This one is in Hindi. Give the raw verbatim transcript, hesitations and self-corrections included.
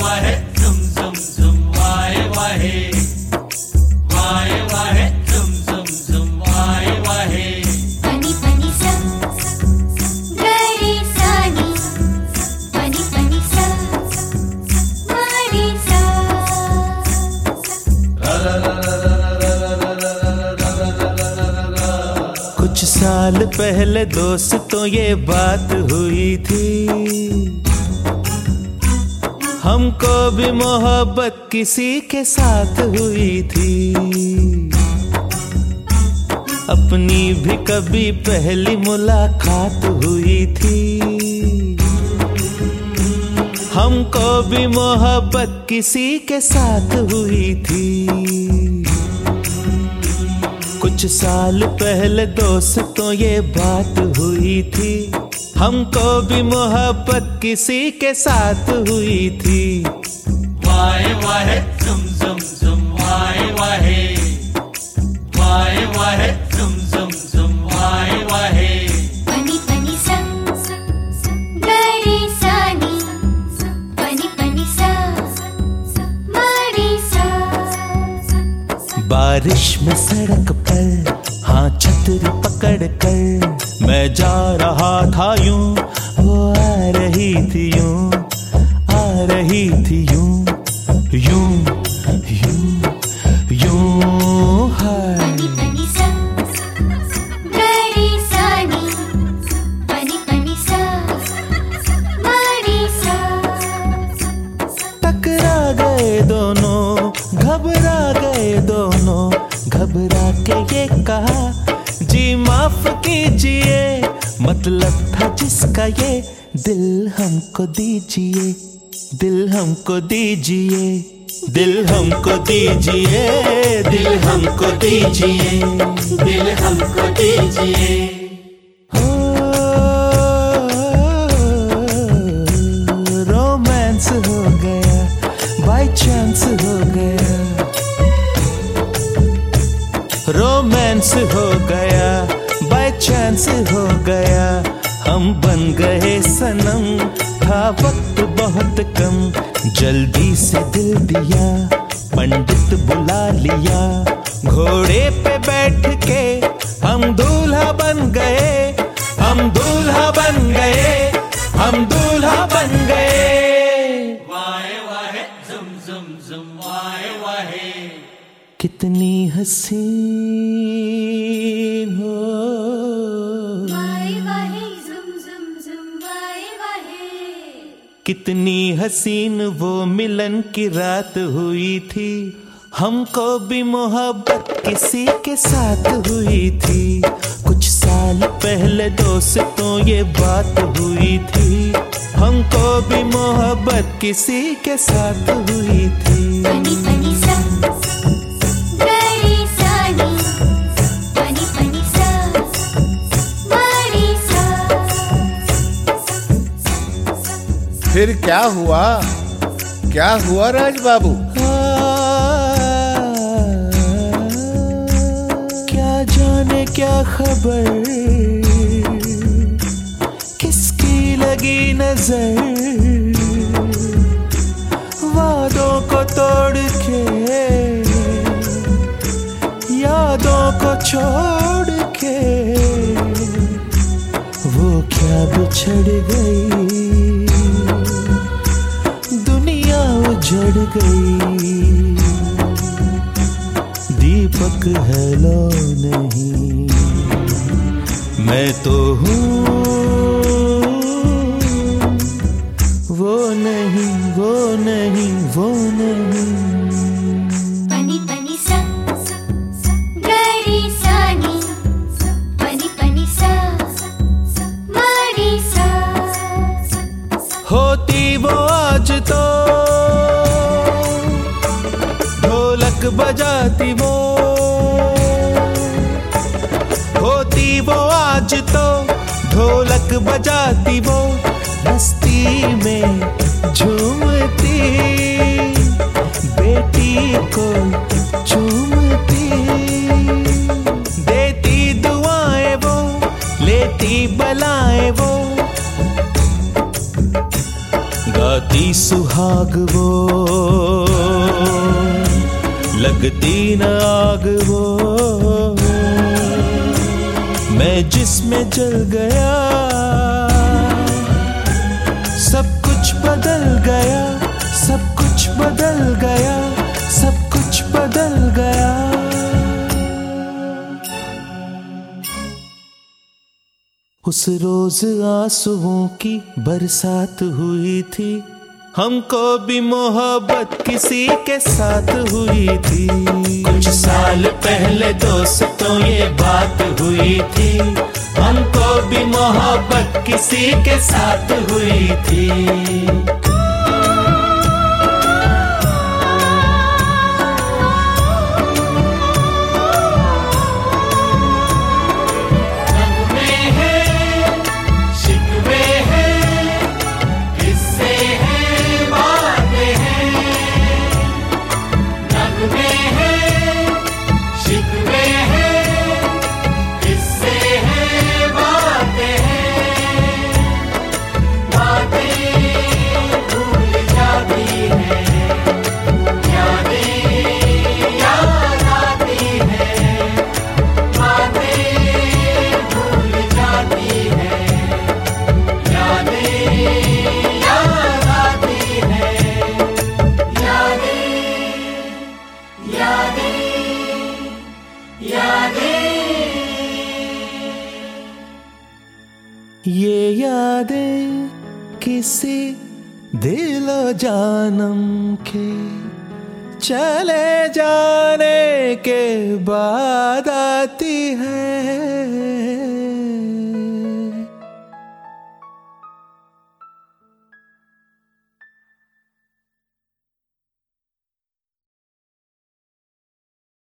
वाहे zum zum zum वाहे वाहे वाहे वाहे zum zum zum वाहे वाहे pani pani sa gare sa ni pani pani sa mare sa कुछ साल पहले दोस्तों ये बात हुई थी, हमको भी मोहब्बत किसी के साथ हुई थी। अपनी भी कभी पहली मुलाकात हुई थी, हमको भी मोहब्बत किसी के साथ हुई थी। कुछ साल पहले दोस्तों ये बात हुई थी, हमको भी मोहब्बत किसी के साथ हुई थी। वाहे वाहे zum zum zum वाहे वाहे वाहे वाहे zum zum zum वाहे वाहे pani pani sa gare sa ni pani pani sa mare sa बारिश में सड़क पर हाँ छतरी पकड़ कर मैं जा रहा था यूं, वो आ रही थी यूं, आ रही थी यूं यूं यूं यूं हाय। pani pani sa gare sa ni pani pani sa mare sa टकरा गए दोनों, घबरा गए दोनों, घबरा के ये कहा जी माफ कीजिए, मतलब था जिसका ये दिल हमको दीजिए, दिल हमको दीजिए, दिल हमको दीजिए, दिल हमको दीजिए, दिल हमको दीजिए। रोमांस हो गया, बाय चांस हो गया, रोमांस हो गया, बाय चांस हो गया, हम बन गए सनम, था वक्त बहुत कम, जल्दी से दिल दिया, पंडित बुला लिया, घोड़े पे बैठ के हम दूल्हा बन गए, हम दूल्हा बन गए, हम दूल्हा बन गए। वाहे वाहे zum zum zum वाहे वाहे कितनी हसीन हो, वाहे वाहे zum zum zum वाहे वाहे कितनी हसीन वो मिलन की रात हुई थी, हमको भी मोहब्बत किसी के साथ हुई थी। कुछ साल पहले दोस्तों ये बात हुई थी, हमको भी मोहब्बत किसी के साथ हुई थी। pani pani sa gare sa ni pani pani sa mare sa फिर क्या हुआ, क्या हुआ राज बाबू? क्या जाने क्या खबर, किसकी लगी नजर, वादों को तोड़ के यादों को छोड़ के वो क्या बिछड़ गई, दुनिया उजड़ गई, दीपक है लो नहीं, मैं तो हूँ वो नहीं, वो नहीं, वो नहीं। pani pani sa gare sa ni pani pani sa mare sa होती वो आज तो ढोलक बजाती वो, होती वो आज तो ढोलक बजाती वो, मस्ती में झूमती, बेटी को चूमती, देती दुआएं वो, लेती बलाएं वो, गाती सुहा भाग वो लगती न आग वो, मैं जिसमें जल गया सब कुछ बदल गया, सब कुछ बदल गया, सब कुछ बदल गया। उस रोज आंसुओं की बरसात हुई थी, हमको भी मोहब्बत किसी के साथ हुई थी। कुछ साल पहले दोस्तों ये बात हुई थी, हमको भी मोहब्बत किसी के साथ हुई थी। ये यादें किसी दिलो जानम के चले जाने के बाद आती है।